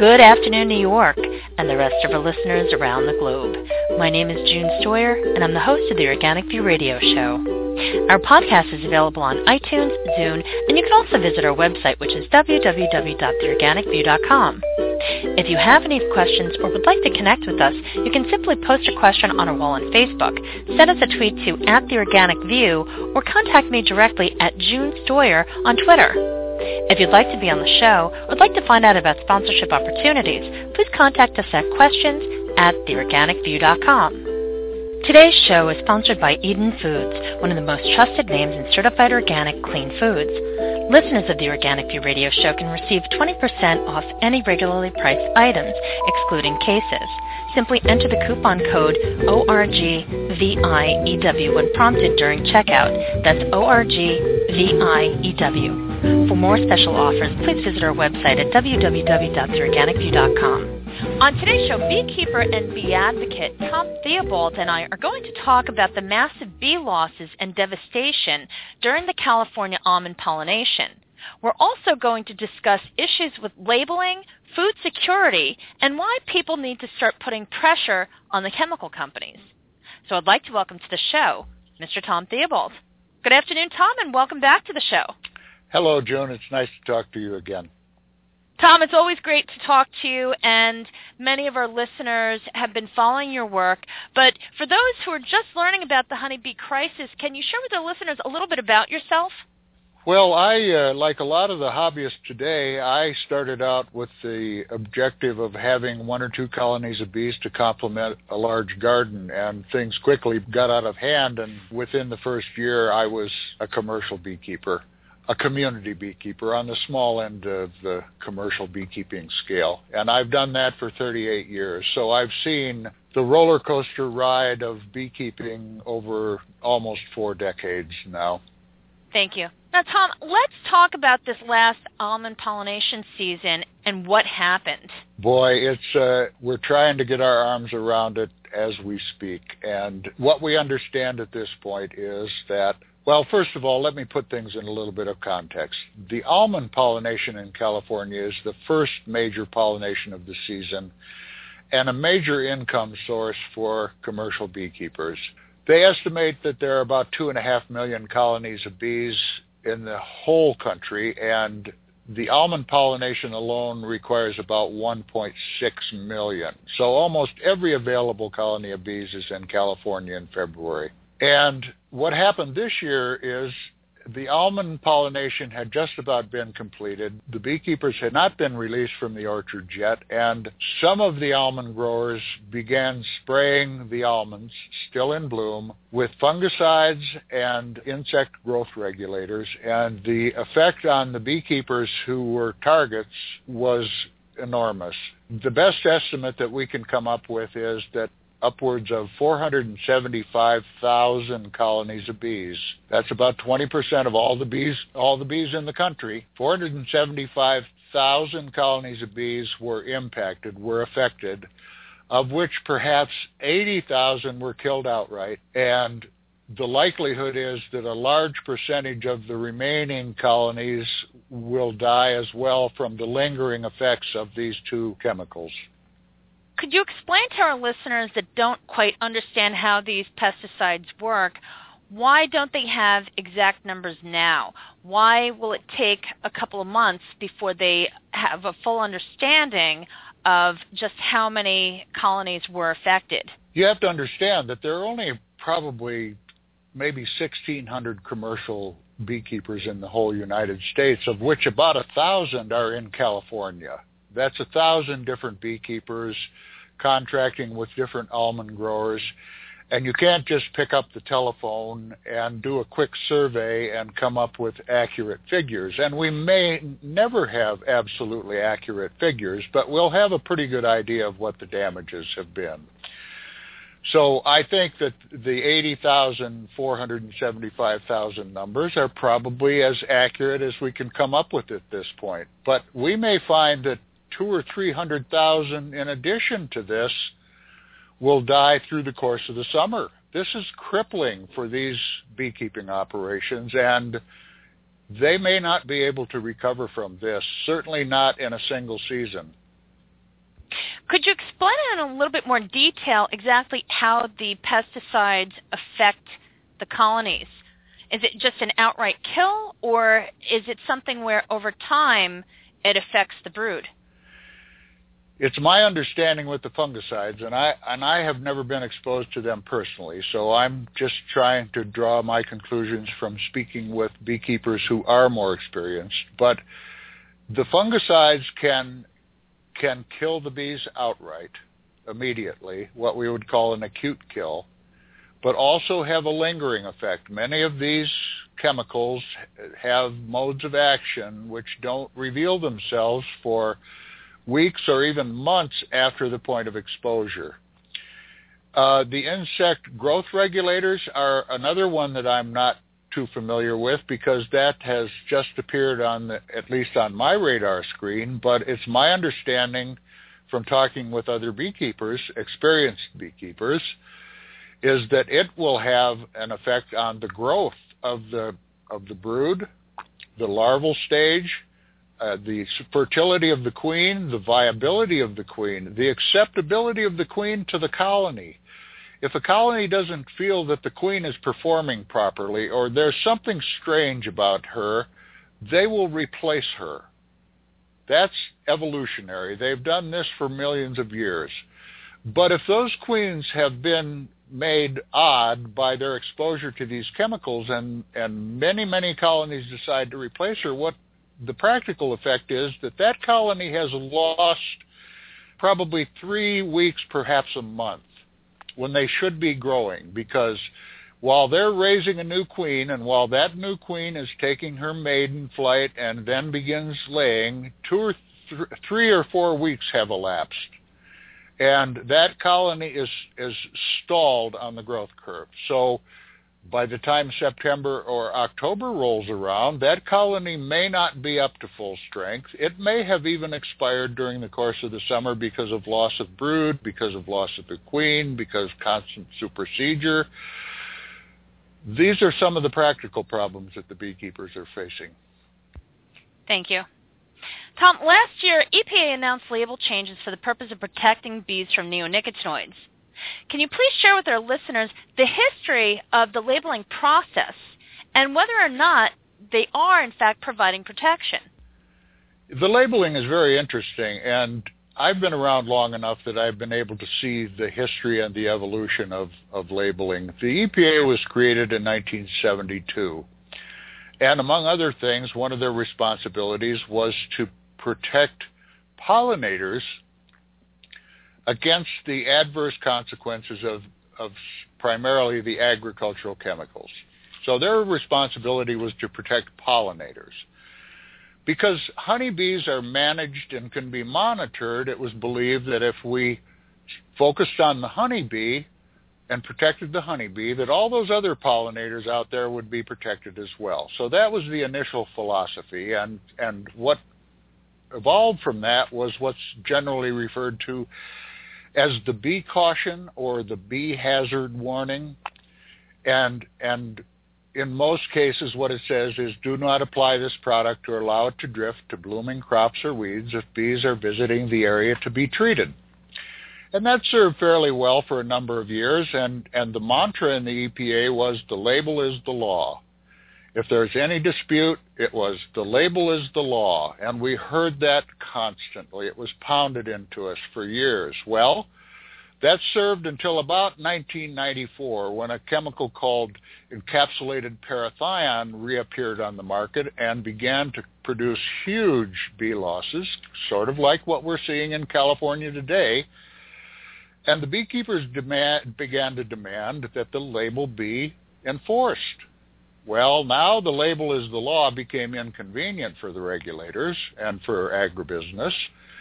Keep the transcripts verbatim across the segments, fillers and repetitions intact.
Good afternoon, New York, and the rest of our listeners around the globe. My name is June Stoyer, and I'm the host of the Organic View Radio Show. Our podcast is available on iTunes, Zune, and you can also visit our website, which is w w w dot the organic view dot com. If you have any questions or would like to connect with us, you can simply post a question on our wall on Facebook, send us a tweet to at the Organic View, or contact me directly at June Stoyer on Twitter. If you'd like to be on the show or would like to find out about sponsorship opportunities, please contact us at questions at the organic view dot com. Today's show is sponsored by Eden Foods, one of the most trusted names in certified organic clean foods. Listeners of the Organic View Radio Show can receive twenty percent off any regularly priced items, excluding cases. Simply enter the coupon code O R G V I E W when prompted during checkout. That's O R G V I E W. For more special offers, please visit our website at w w w dot the organic view dot com. On today's show, beekeeper and bee advocate Tom Theobald and I are going to talk about the massive bee losses and devastation during the California almond pollination. We're also going to discuss issues with labeling, food security, and why people need to start putting pressure on the chemical companies. So I'd like to welcome to the show Mister Tom Theobald. Good afternoon, Tom, and welcome back to the show. Hello, Joan. It's nice to talk to you again. Tom, it's always great to talk to you, and many of our listeners have been following your work. But for those who are just learning about the honeybee crisis, can you share with our listeners a little bit about yourself? Well, I, uh, like a lot of the hobbyists today, I started out with the objective of having one or two colonies of bees to complement a large garden, and things quickly got out of hand, and within the first year I was a commercial beekeeper. A community beekeeper on the small end of the commercial beekeeping scale. And I've done that for thirty-eight years. So I've seen the roller coaster ride of beekeeping over almost four decades now. Thank you. Now, Tom, let's talk about this last almond pollination season and what happened. Boy, it's uh, we're trying to get our arms around it as we speak. And what we understand at this point is that, well, first of all, let me put things in a little bit of context. The almond pollination in California is the first major pollination of the season and a major income source for commercial beekeepers. They estimate that there are about two and a half million colonies of bees in the whole country, and the almond pollination alone requires about one point six million. So almost every available colony of bees is in California in February. And what happened this year is the almond pollination had just about been completed. The beekeepers had not been released from the orchards yet, and some of the almond growers began spraying the almonds, still in bloom, with fungicides and insect growth regulators, and the effect on the beekeepers who were targets was enormous. The best estimate that we can come up with is that upwards of four hundred seventy-five thousand colonies of bees. That's about twenty percent of all the bees, all the bees in the country. four hundred seventy-five thousand colonies of bees were impacted, were affected, of which perhaps eighty thousand were killed outright. And the likelihood is that a large percentage of the remaining colonies will die as well from the lingering effects of these two chemicals. Could you explain to our listeners that don't quite understand how these pesticides work, why don't they have exact numbers now? Why will it take a couple of months before they have a full understanding of just how many colonies were affected? You have to understand that there are only probably maybe sixteen hundred commercial beekeepers in the whole United States, of which about a thousand are in California. That's a thousand different beekeepers contracting with different almond growers, and you can't just pick up the telephone and do a quick survey and come up with accurate figures. And we may never have absolutely accurate figures, but we'll have a pretty good idea of what the damages have been. So I think that the eighty thousand, four hundred seventy-five thousand numbers are probably as accurate as we can come up with at this point. But we may find that two or three hundred thousand in addition to this will die through the course of the summer. This is crippling for these beekeeping operations, and they may not be able to recover from this, certainly not in a single season. Could you explain in a little bit more detail exactly how the pesticides affect the colonies? Is it just an outright kill, or is it something where over time it affects the brood? It's my understanding with the fungicides, and I and I have never been exposed to them personally, so I'm just trying to draw my conclusions from speaking with beekeepers who are more experienced. But the fungicides can can kill the bees outright, immediately, what we would call an acute kill, but also have a lingering effect. Many of these chemicals have modes of action which don't reveal themselves for weeks or even months after the point of exposure. Uh, the insect growth regulators are another one that I'm not too familiar with, because that has just appeared on the, at least on my radar screen, but it's my understanding from talking with other beekeepers, experienced beekeepers, is that it will have an effect on the growth of the of the brood, the larval stage, uh, the fertility of the queen, the viability of the queen, the acceptability of the queen to the colony. If a colony doesn't feel that the queen is performing properly, or there's something strange about her, they will replace her. That's evolutionary. They've done this for millions of years. But if those queens have been made odd by their exposure to these chemicals, and, and many, many colonies decide to replace her, what the practical effect is that that colony has lost probably three weeks, perhaps a month, when they should be growing, because while they're raising a new queen, and while that new queen is taking her maiden flight and then begins laying, two or th- three or four weeks have elapsed. And that colony is, is stalled on the growth curve. So by the time September or October rolls around, that colony may not be up to full strength. It may have even expired during the course of the summer because of loss of brood, because of loss of the queen, because of constant supersedure. These are some of the practical problems that the beekeepers are facing. Thank you. Tom, last year, E P A announced label changes for the purpose of protecting bees from neonicotinoids. Can you please share with our listeners the history of the labeling process and whether or not they are, in fact, providing protection? The labeling is very interesting, and I've been around long enough that I've been able to see the history and the evolution of, of labeling. The E P A was created in nineteen seventy-two, and among other things, one of their responsibilities was to protect pollinators against the adverse consequences of, of primarily the agricultural chemicals. So their responsibility was to protect pollinators. Because honeybees are managed and can be monitored, it was believed that if we focused on the honeybee and protected the honeybee, that all those other pollinators out there would be protected as well. So that was the initial philosophy, and, and what evolved from that was what's generally referred to as the bee caution or the bee hazard warning. And and in most cases what it says is, do not apply this product or allow it to drift to blooming crops or weeds if bees are visiting the area to be treated. And that served fairly well for a number of years, and, and the mantra in the E P A was, the label is the law. If there's any dispute, it was, the label is the law. And we heard that constantly. It was pounded into us for years. Well, that served until about nineteen ninety-four, when a chemical called encapsulated parathion reappeared on the market and began to produce huge bee losses, sort of like what we're seeing in California today. And the beekeepers demand, began to demand that the label be enforced. Well, now the label is the law became inconvenient for the regulators and for agribusiness,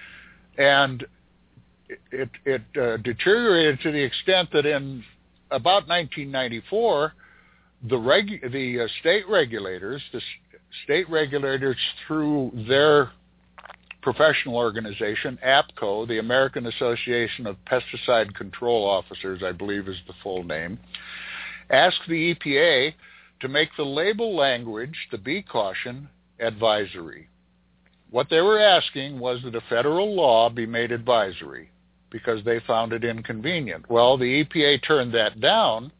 and it, it uh, deteriorated to the extent that in about nineteen ninety-four, the, regu- the uh, state regulators, the s- state regulators through their professional organization, A P C O, the American Association of Pesticide Control Officers, I believe is the full name, asked the E P A to make the label language, the bee caution, advisory. What they were asking was that a federal law be made advisory. because they found it inconvenient. Well, the E P A turned that down,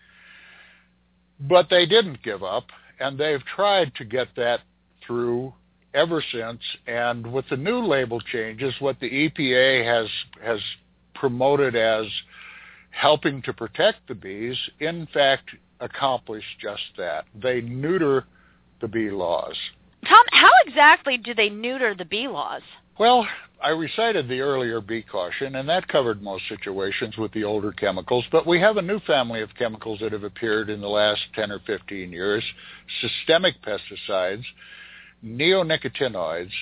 but they didn't give up, and they've tried to get that through ever since. And with the new label changes, what the E P A has has promoted as helping to protect the bees, in fact, accomplish just that. They neuter the bee laws. Tom, how exactly do they neuter the bee laws? Well, I recited the earlier bee caution, and that covered most situations with the older chemicals, but we have a new family of chemicals that have appeared in the last ten or fifteen years, systemic pesticides, neonicotinoids,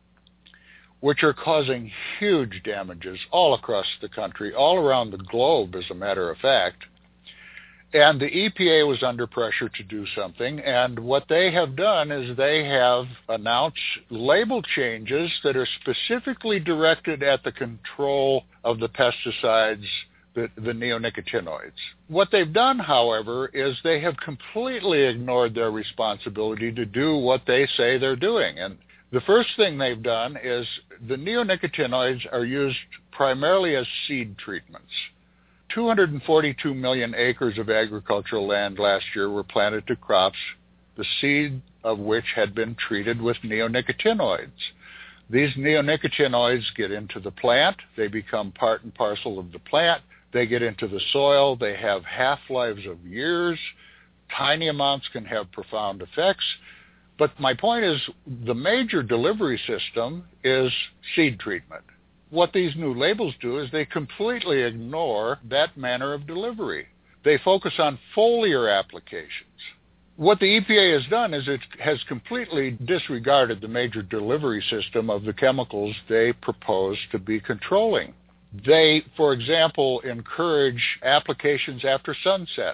which are causing huge damages all across the country, all around the globe, as a matter of fact. And the E P A was under pressure to do something, and what they have done is they have announced label changes that are specifically directed at the control of the pesticides, the, the neonicotinoids. What they've done, however, is they have completely ignored their responsibility to do what they say they're doing. And the first thing they've done is the neonicotinoids are used primarily as seed treatments. two hundred forty-two million acres of agricultural land last year were planted to crops, the seed of which had been treated with neonicotinoids. These neonicotinoids get into the plant, they become part and parcel of the plant, they get into the soil, they have half-lives of years, tiny amounts can have profound effects. But my point is, the major delivery system is seed treatment. What these new labels do is they completely ignore that manner of delivery. They focus on foliar applications. What the E P A has done is it has completely disregarded the major delivery system of the chemicals they propose to be controlling. They, for example, encourage applications after sunset,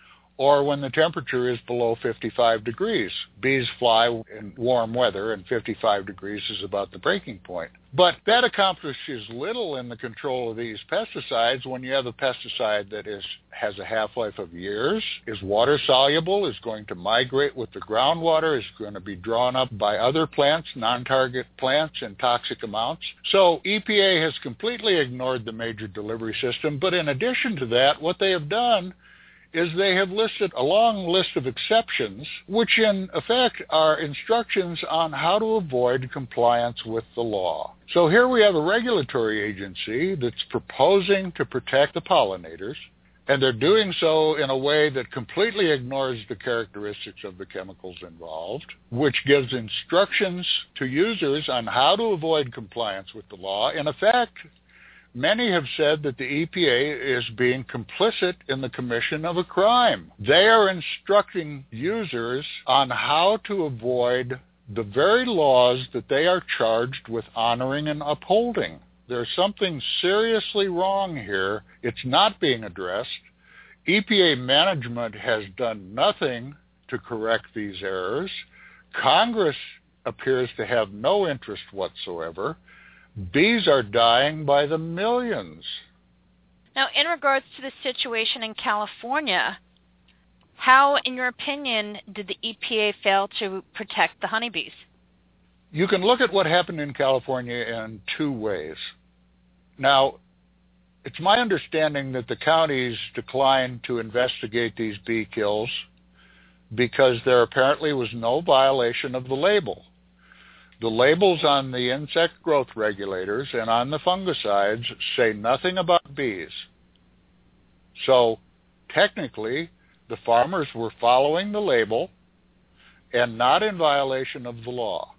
or when the temperature is below fifty-five degrees. Bees fly in warm weather, and fifty-five degrees is about the breaking point. But that accomplishes little in the control of these pesticides when you have a pesticide that is has a half-life of years, is water-soluble, is going to migrate with the groundwater, is going to be drawn up by other plants, non-target plants, in toxic amounts. So E P A has completely ignored the major delivery system, but in addition to that, what they have done is they have listed a long list of exceptions, which in effect are instructions on how to avoid compliance with the law. So here we have a regulatory agency that's proposing to protect the pollinators, and they're doing so in a way that completely ignores the characteristics of the chemicals involved, which gives instructions to users on how to avoid compliance with the law. In effect, many have said that the E P A is being complicit in the commission of a crime. They are instructing users on how to avoid the very laws that they are charged with honoring and upholding. There's something seriously wrong here. It's not being addressed. E P A management has done nothing to correct these errors. Congress appears to have no interest whatsoever. Bees are dying by the millions. Now, in regards to the situation in California, how, in your opinion, did the E P A fail to protect the honeybees? You can look at what happened in California in two ways. Now, it's my understanding that the counties declined to investigate these bee kills because there apparently was no violation of the label. The labels on the insect growth regulators and on the fungicides say nothing about bees. So technically, the farmers were following the label and not in violation of the law.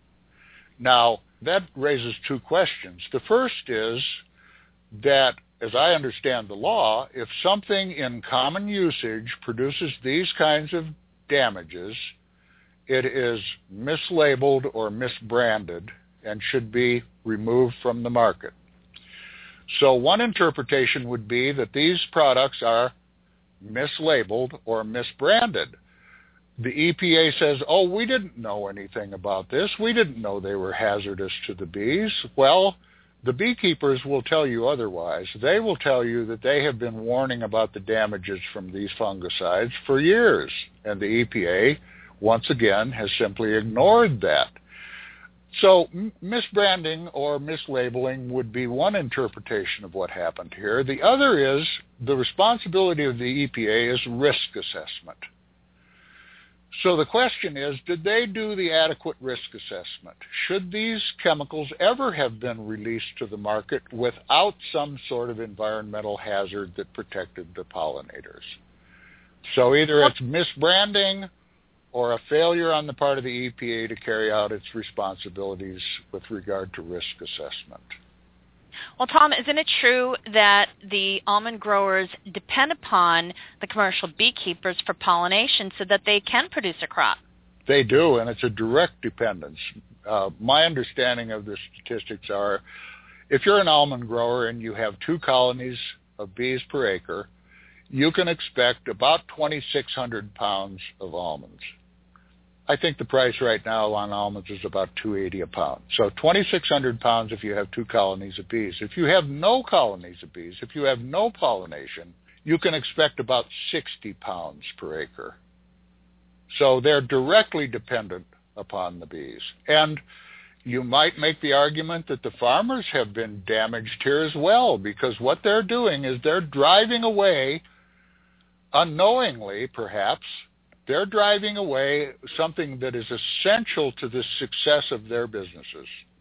Now, that raises two questions. The first is that, as I understand the law, if something in common usage produces these kinds of damages, it is mislabeled or misbranded and should be removed from the market. So one interpretation would be that these products are mislabeled or misbranded. The E P A says, oh, we didn't know anything about this. We didn't know they were hazardous to the bees. Well, the beekeepers will tell you otherwise. They will tell you that they have been warning about the damages from these fungicides for years, and the E P A once again has simply ignored that. So m- misbranding or mislabeling would be one interpretation of what happened here. The other is the responsibility of the E P A is risk assessment. So the question is, did they do the adequate risk assessment? Should these chemicals ever have been released to the market without some sort of environmental hazard that protected the pollinators? So either it's misbranding or a failure on the part of the E P A to carry out its responsibilities with regard to risk assessment. Well, Tom, isn't it true that the almond growers depend upon the commercial beekeepers for pollination so that they can produce a crop? They do, and it's a direct dependence. Uh, my understanding of the statistics are, if you're an almond grower and you have two colonies of bees per acre, you can expect about twenty-six hundred pounds of almonds. I think the price right now on almonds is about two dollars and eighty cents a pound. So twenty-six hundred pounds if you have two colonies of bees. If you have no colonies of bees, if you have no pollination, you can expect about sixty pounds per acre. So they're directly dependent upon the bees. And you might make the argument that the farmers have been damaged here as well, because what they're doing is they're driving away, unknowingly perhaps, they're driving away something that is essential to the success of their businesses.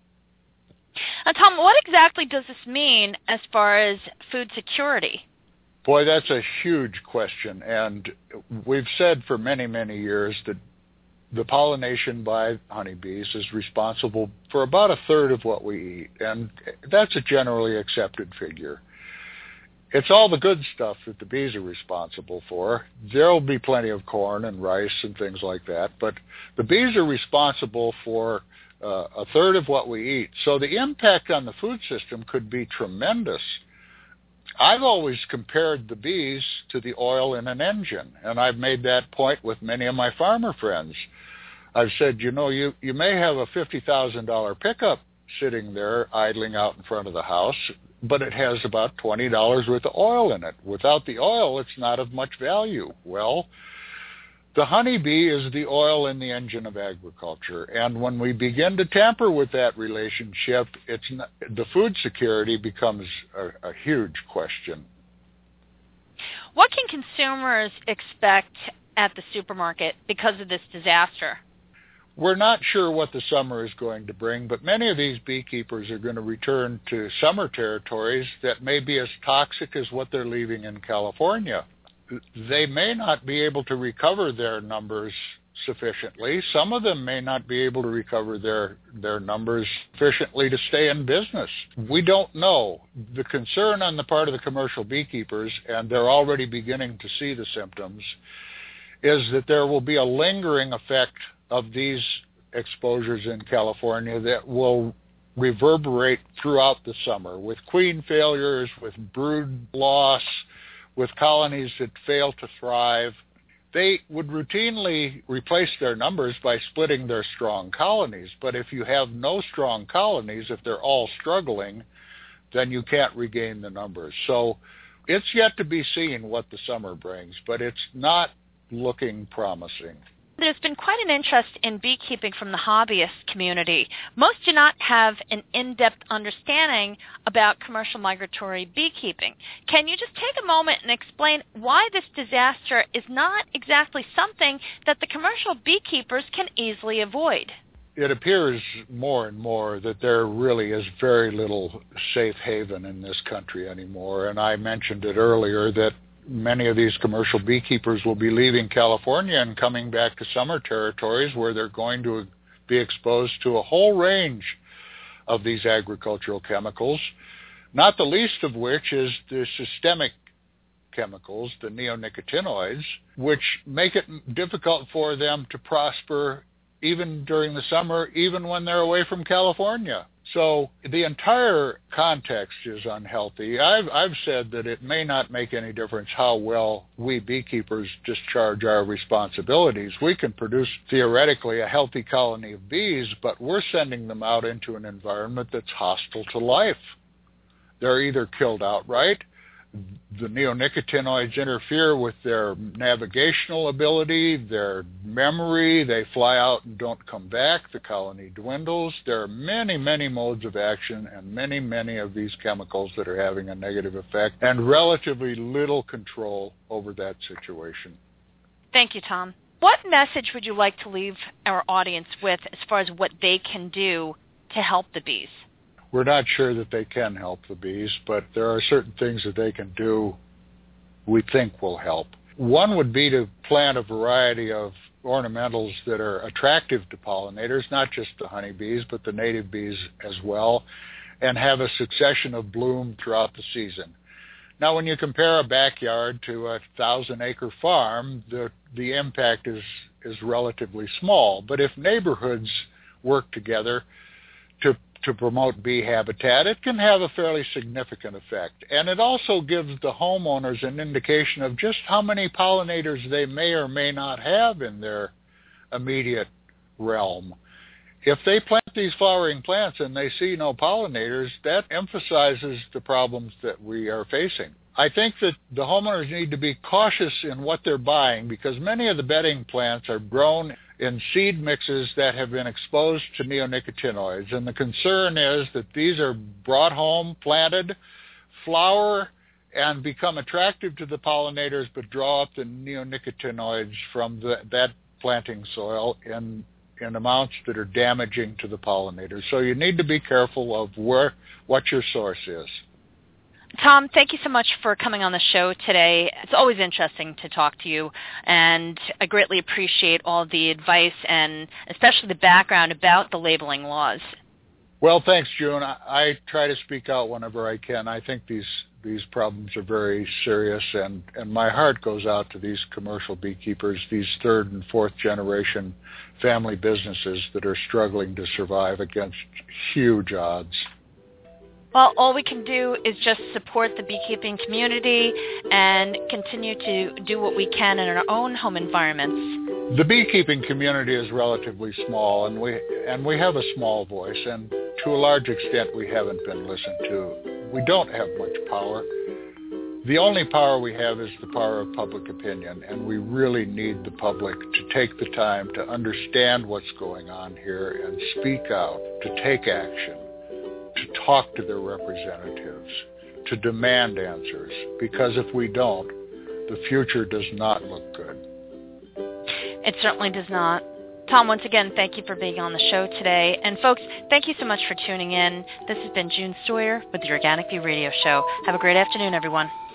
Now, Tom, what exactly does this mean as far as food security? Boy, that's a huge question. And we've said for many, many years that the pollination by honeybees is responsible for about a third of what we eat. And that's a generally accepted figure. It's all the good stuff that the bees are responsible for. There'll be plenty of corn and rice and things like that, but the bees are responsible for uh, a third of what we eat. So the impact on the food system could be tremendous. I've always compared the bees to the oil in an engine, and I've made that point with many of my farmer friends. I've said, you know, you, you may have a fifty thousand dollars pickup sitting there idling out in front of the house, but it has about twenty dollars worth of oil in it. Without the oil, it's not of much value. Well, the honeybee is the oil in the engine of agriculture, and when we begin to tamper with that relationship, it's not, the food security becomes a, a huge question. What can consumers expect at the supermarket because of this disaster? We're not sure what the summer is going to bring, but many of these beekeepers are going to return to summer territories that may be as toxic as what they're leaving in California. They may not be able to recover their numbers sufficiently. Some of them may not be able to recover their, their numbers sufficiently to stay in business. We don't know. The concern on the part of the commercial beekeepers, and they're already beginning to see the symptoms, is that there will be a lingering effect of these exposures in California that will reverberate throughout the summer, with queen failures, with brood loss, with colonies that fail to thrive. They would routinely replace their numbers by splitting their strong colonies, but if you have no strong colonies, if they're all struggling, then you can't regain the numbers. So it's yet to be seen what the summer brings, but it's not looking promising. There's been quite an interest in beekeeping from the hobbyist community. Most do not have an in-depth understanding about commercial migratory beekeeping. Can you just take a moment and explain why this disaster is not exactly something that the commercial beekeepers can easily avoid? It appears more and more that there really is very little safe haven in this country anymore. And I mentioned it earlier that many of these commercial beekeepers will be leaving California and coming back to summer territories where they're going to be exposed to a whole range of these agricultural chemicals, not the least of which is the systemic chemicals, the neonicotinoids, which make it difficult for them to prosper even during the summer, even when they're away from California. So the entire context is unhealthy. I've, I've said that it may not make any difference how well we beekeepers discharge our responsibilities. We can produce, theoretically, a healthy colony of bees, but we're sending them out into an environment that's hostile to life. They're either killed outright, The neonicotinoids interfere with their navigational ability, their memory. They fly out and don't come back. The colony dwindles. There are many, many modes of action and many, many of these chemicals that are having a negative effect and relatively little control over that situation. Thank you, Tom. What message would you like to leave our audience with as far as what they can do to help the bees? We're not sure that they can help the bees, but there are certain things that they can do we think will help. One would be to plant a variety of ornamentals that are attractive to pollinators, not just the honeybees, but the native bees as well, and have a succession of bloom throughout the season. Now, when you compare a backyard to a thousand-acre farm, the the impact is, is relatively small. But if neighborhoods work together to to promote bee habitat, it can have a fairly significant effect. And it also gives the homeowners an indication of just how many pollinators they may or may not have in their immediate realm. If they plant these flowering plants and they see no pollinators, that emphasizes the problems that we are facing. I think that the homeowners need to be cautious in what they're buying because many of the bedding plants are grown in seed mixes that have been exposed to neonicotinoids. And the concern is that these are brought home, planted, flower, and become attractive to the pollinators, but draw up the neonicotinoids from the, that planting soil in in amounts that are damaging to the pollinators. So you need to be careful of where what your source is. Tom, thank you so much for coming on the show today. It's always interesting to talk to you, and I greatly appreciate all the advice and especially the background about the labeling laws. Well, thanks, June. I, I try to speak out whenever I can. I think these these problems are very serious, and, and my heart goes out to these commercial beekeepers, these third and fourth generation family businesses that are struggling to survive against huge odds. Well, all we can do is just support the beekeeping community and continue to do what we can in our own home environments. The beekeeping community is relatively small, and we and we have a small voice, and to a large extent we haven't been listened to. We don't have much power. The only power we have is the power of public opinion, and we really need the public to take the time to understand what's going on here and speak out, to take action, to talk to their representatives, to demand answers, because if we don't, the future does not look good. It certainly does not. Tom, once again, thank you for being on the show today. And folks, thank you so much for tuning in. This has been June Stoyer with the Organic View Radio Show. Have a great afternoon, everyone.